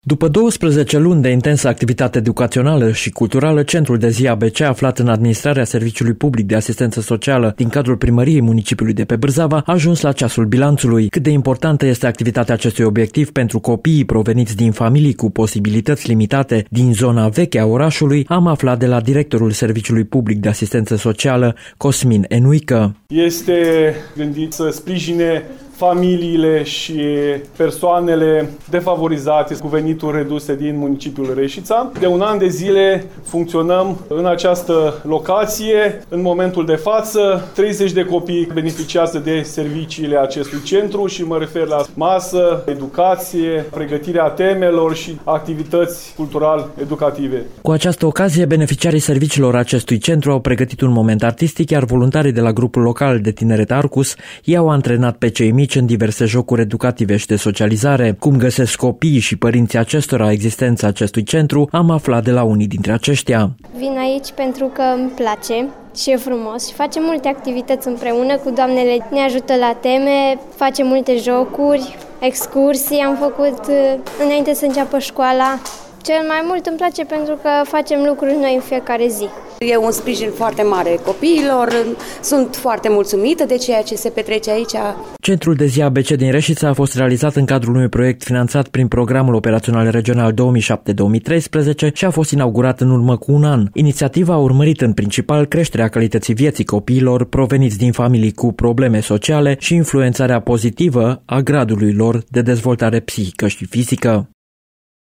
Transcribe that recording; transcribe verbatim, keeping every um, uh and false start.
După douăsprezece luni de intensă activitate educațională și culturală, Centrul de zi A B C, aflat în administrarea Serviciului Public de Asistență Socială din cadrul primăriei municipiului de pe Bârzava, a ajuns la ceasul bilanțului. Cât de importantă este activitatea acestui obiectiv pentru copiii proveniți din familii cu posibilități limitate din zona veche a orașului, am aflat de la directorul Serviciului Public de Asistență Socială, Cosmin Enuică. Este gândit să sprijine familiile și persoanele defavorizate cu venituri reduse din municipiul Reșița. De un an de zile funcționăm în această locație. În momentul de față, treizeci de copii beneficiază de serviciile acestui centru și mă refer la masă, educație, pregătirea temelor și activități cultural-educative. Cu această ocazie, beneficiarii serviciilor acestui centru au pregătit un moment artistic, iar voluntarii de la grupul local de tineret Arcus i-au antrenat pe cei mici în diverse jocuri educative și de socializare. Cum găsesc copiii și părinții acestora existența acestui centru, am aflat de la unii dintre aceștia. Vin aici pentru că îmi place și e frumos și facem multe activități împreună cu doamnele, ne ajută la teme, facem multe jocuri, excursii am făcut înainte să înceapă școala. Cel mai mult îmi place pentru că facem lucruri noi în fiecare zi. E un sprijin foarte mare copiilor, sunt foarte mulțumită de ceea ce se petrece aici. Centrul de zi A B C din Reșița a fost realizat în cadrul unui proiect finanțat prin Programul Operațional Regional două mii șapte două mii treisprezece și a fost inaugurat în urmă cu un an. Inițiativa a urmărit în principal creșterea calității vieții copiilor proveniți din familii cu probleme sociale și influențarea pozitivă a gradului lor de dezvoltare psihică și fizică.